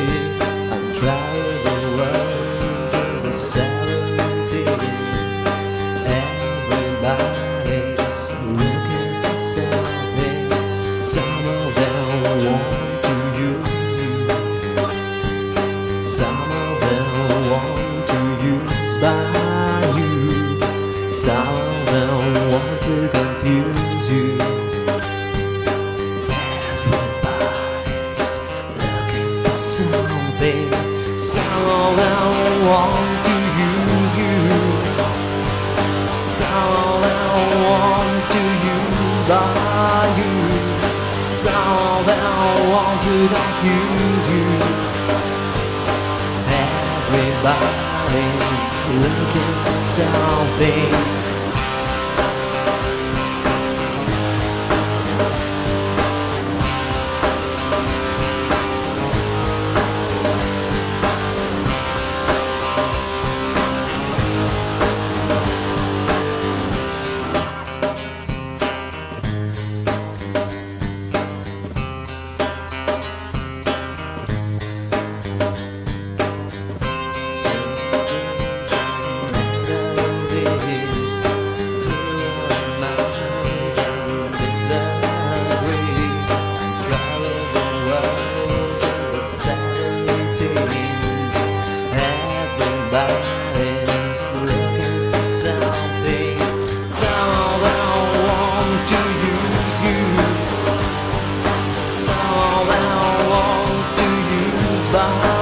I'm traveling the world in the 70s. Everybody's looking for something. Some of them want to use you. Some of them want to use by you. Some of them want to confuse you. Everybody's looking for something. Some of them want to use you. Some of them want to use by you. Some of them want to confuse you. Everybody's looking for something. Everybody's looking for something. Some of them want to use you. Some of them want to use by